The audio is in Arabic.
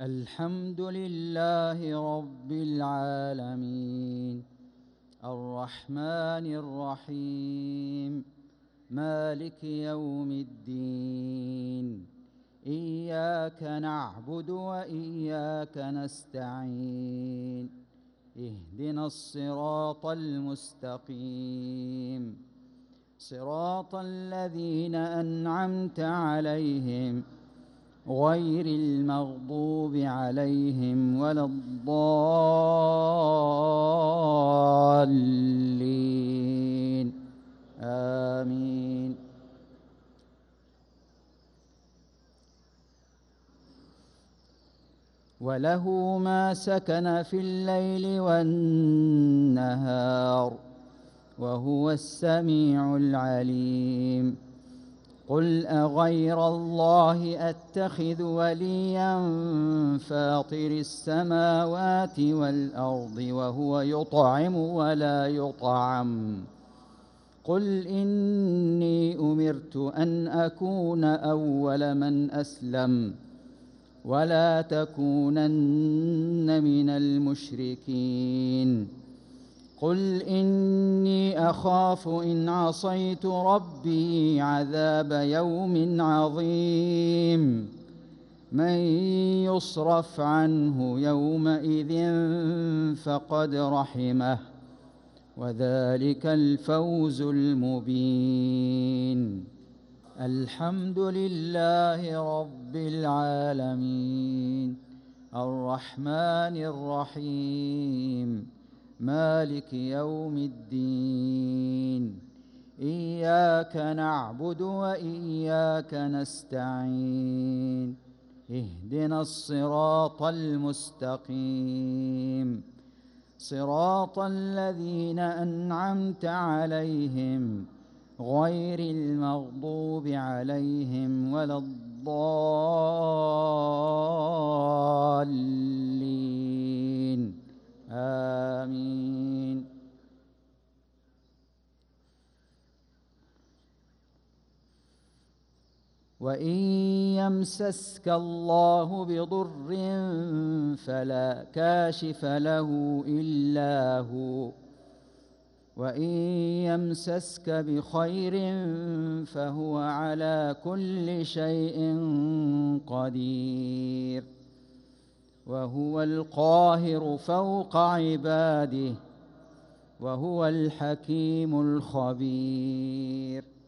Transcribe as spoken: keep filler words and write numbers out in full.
الحمد لله رب العالمين الرحمن الرحيم مالك يوم الدين إياك نعبد وإياك نستعين اهدنا الصراط المستقيم صراط الذين أنعمت عليهم غير المغضوب عليهم ولا الضالين آمين. وله ما سكن في الليل والنهار وهو السميع العليم. قل أغير الله أتخذ وليا فاطر السماوات والأرض وهو يطعم ولا يطعم. قل إني أمرت أن أكون أول من أسلم ولا تكونن من المشركين. قل إني أخاف إن عصيت ربي عذاب يوم عظيم. من يصرف عنه يومئذ فقد رحمه وذلك الفوز المبين. الحمد لله رب العالمين الرحمن الرحيم مالك يوم الدين إياك نعبد وإياك نستعين اهدنا الصراط المستقيم صراط الذين أنعمت عليهم غير المغضوب عليهم ولا الضالين آمين. وإن يمسسك الله بضر فلا كاشف له إلا هو وإن يمسسك بخير فهو على كل شيء قدير وهو القاهر فوق عباده وهو الحكيم الخبير.